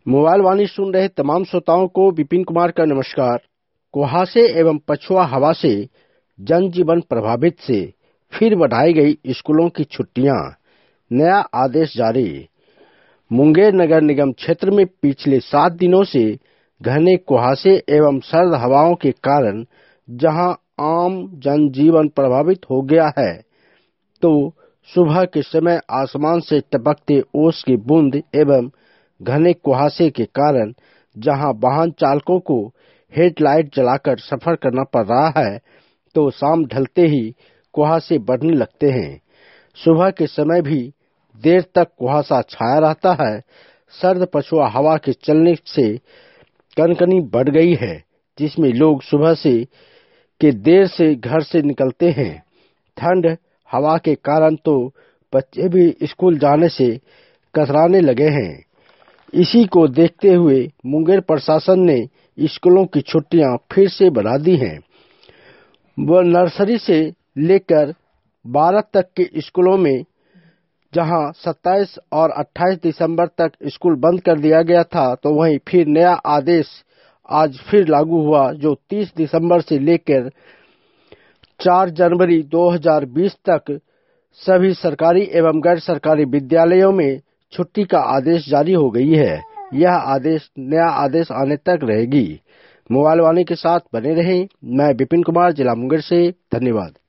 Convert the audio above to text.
Mobile वाणी सुन रहे तमाम श्रोताओं को विपिन कुमार का नमस्कार। कुहासे एवं पछुआ हवा से जनजीवन प्रभावित से फिर बढ़ाई गई स्कूलों की छुट्टियां, नया आदेश जारी। मुंगेर नगर निगम क्षेत्र में पिछले 7 दिनों से घने कुहासे एवं सर्द हवाओं के कारण जहां आम जनजीवन प्रभावित हो गया है, तो सुबह के समय आसमान से टपकते ओस की बूंद एवं घने कुहासे के कारण जहां वाहन चालकों को हेडलाइट जलाकर सफर करना पड़ रहा है, तो शाम ढलते ही कुहासे बढ़ने लगते हैं। सुबह के समय भी देर तक कुहासा छाया रहता है। सर्द पछुआ हवा के चलने से कनकनी बढ़ गई है, जिसमें लोग सुबह के देर से घर से निकलते हैं। ठंड हवा के कारण तो बच्चे भी स्कूल जाने से कतराने लगे हैं। इसी को देखते हुए मुंगेर प्रशासन ने स्कूलों की छुट्टियां फिर से बढ़ा दी हैं। वह नर्सरी से लेकर 12 तक के स्कूलों में जहां 27 और 28 दिसंबर तक स्कूल बंद कर दिया गया था, तो वहीं फिर नया आदेश आज फिर लागू हुआ, जो 30 दिसंबर से लेकर 4 जनवरी 2020 तक सभी सरकारी एवं गैर सरकारी विद्यालयों में छुट्टी का आदेश जारी हो गई है। यह नया आदेश आने तक रहेगी। मोबाइल वाणी के साथ बने रहें। मैं विपिन कुमार, जिला मुंगेर से। धन्यवाद।